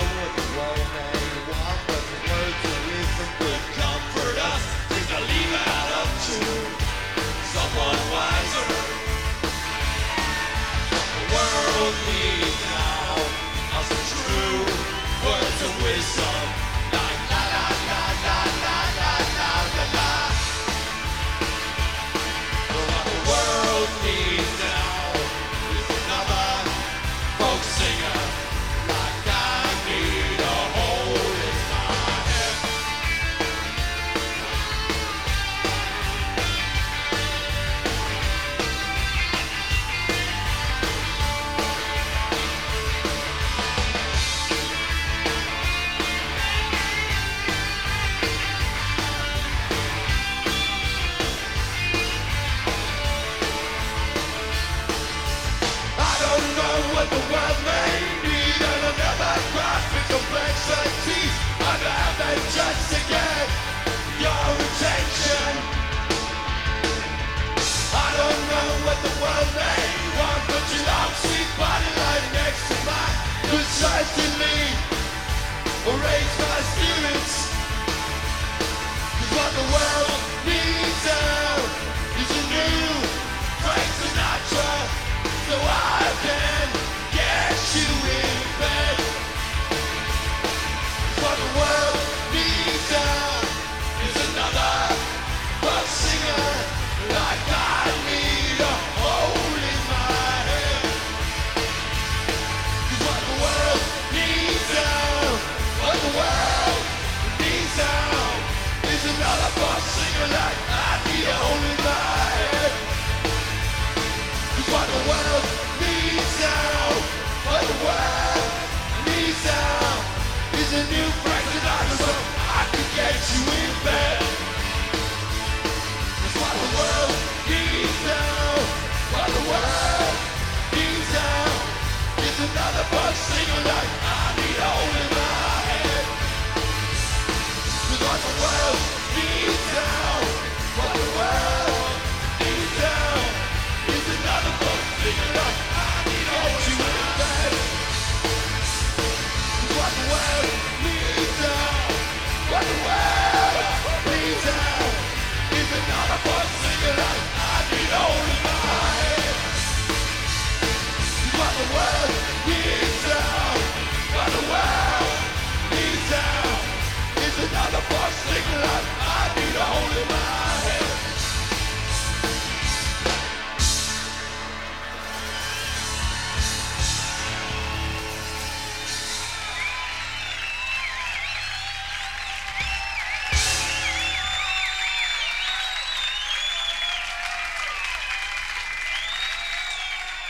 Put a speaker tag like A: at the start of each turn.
A: what the world may want, but the words of wisdom could comfort us. Think I'll leave it all up to someone wiser. The world needs now are some true words of wisdom. La la la la la la la la la la. What the world needs now is another folk singer like I need a hole in my head. I don't know what the world may need, and I'll never grasp its complexity. I'd have them just to get your attention. I don't know what the world may want, but your long sweet body lying next to mine could certainly raise my spirits. 'Cause what the world needs now is a new Frank Sinatra, so I can